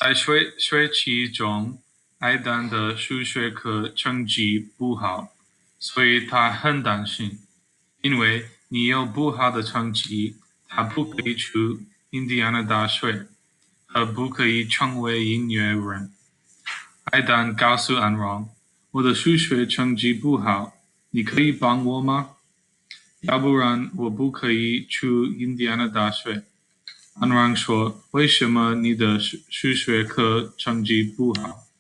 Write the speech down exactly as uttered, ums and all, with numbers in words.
在学学期中，艾丹的数学课成绩不好，所以他很担心，因为你有不好的成绩，他不可以去印第安纳大学，和不可以成为音乐人。艾丹告诉安荣：“我的数学成绩不好，你可以帮我吗？要不然我不可以去印第安纳大学。”安荣说：“为什么你的数数学课成绩不好？”